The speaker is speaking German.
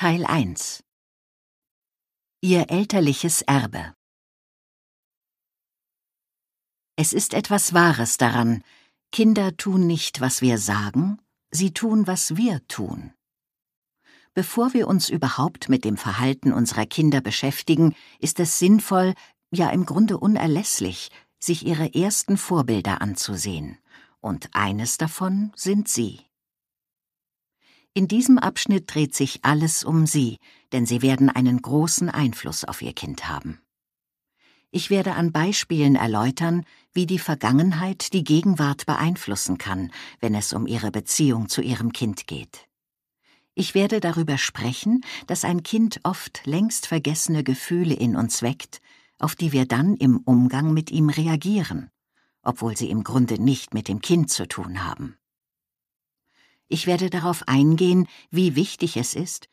Teil 1 Ihr elterliches Erbe. Es ist etwas Wahres daran, Kinder tun nicht, was wir sagen, sie tun, was wir tun. Bevor wir uns überhaupt mit dem Verhalten unserer Kinder beschäftigen, ist es sinnvoll, ja im Grunde unerlässlich, sich ihre ersten Vorbilder anzusehen. Und eines davon sind Sie. In diesem Abschnitt dreht sich alles um Sie, denn Sie werden einen großen Einfluss auf Ihr Kind haben. Ich werde an Beispielen erläutern, wie die Vergangenheit die Gegenwart beeinflussen kann, wenn es um Ihre Beziehung zu Ihrem Kind geht. Ich werde darüber sprechen, dass ein Kind oft längst vergessene Gefühle in uns weckt, auf die wir dann im Umgang mit ihm reagieren, obwohl sie im Grunde nicht mit dem Kind zu tun haben. Ich werde darauf eingehen, wie wichtig es ist,